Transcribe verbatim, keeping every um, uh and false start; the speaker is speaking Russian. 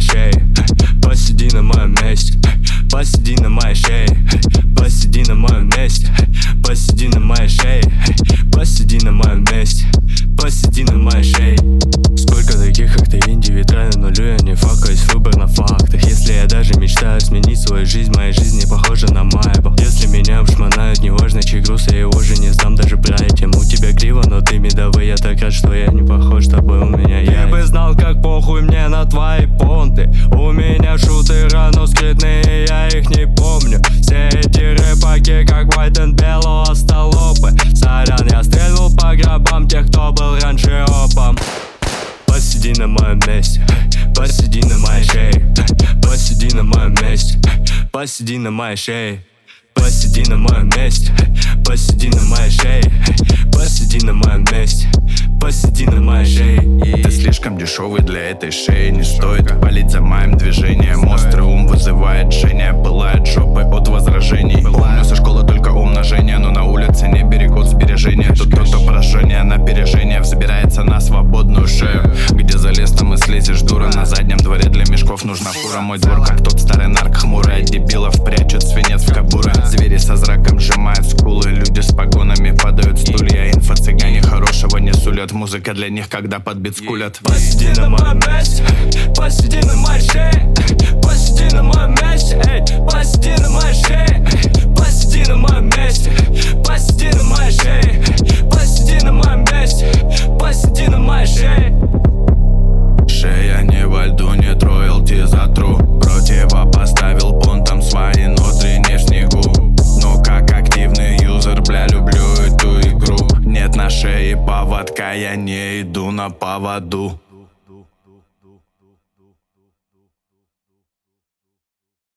шее, посиди на моем месте, посиди на моей шее, посиди на моем месте, посиди на моей шее, посиди на моем месте, посиди на моей шее. Сколько таких, как ты, индивидуально нулю, я не факаюсь, выбор на фактах. Если я даже мечтаю сменить свою жизнь, моя жизнь не похожа на Майбах. Если меня обшмонают, неважно чей груз, я его уже не сдам даже братьям. У тебя криво, но ты медовый, я так рад, что я не похож, с тобой у меня я. Ты бы знал, как похуй мне на твои понты. У меня шутеры, но скрытные, я их не помню. Все эти рэпаки, как White and Bello, остолопы. Сорян, я стрельнул по гробам тех, кто был раньше опом. Посиди на моем месте, посиди на моей шее, посиди на моем месте, посиди на моей шее, посиди на моем месте, посиди на моей шее, посиди на моем месте, посиди на моей шее. Ты слишком дешевый для этой шеи, не стоит палить за моим движением. Острый ум вызывает жжение, пылает жопы от возражений. Помню со школы только умножение, но на улице не берегут сбережения. Тут тот, кто поражение на опережение взбирается на свободную шею. Где залез, там и слезешь, дура. На заднем дворе для мешков нужна фура. Мой двор как тот старый нарк, хмурый от дебилов прячут свинец в кобуры. Звери со зраком сжимают скулы, люди с погонами падают стулья. Инфо-цыгане хорошего не сулят, музыка для них, когда под бит скулят. Посиди на моем месте, посиди на моей шее, посиди на моем месте, эй, посиди на моей шее, посиди на моем месте, посиди на моей шее, посиди на моем месте, посиди на моей шее. Шея не во льду, нет роялти за тру. Противо поставил понтом свои ноздри не в снегу. Но как активный юзер, бля, люблю эту игру. Нет на шее поводка, я не иду на поводу.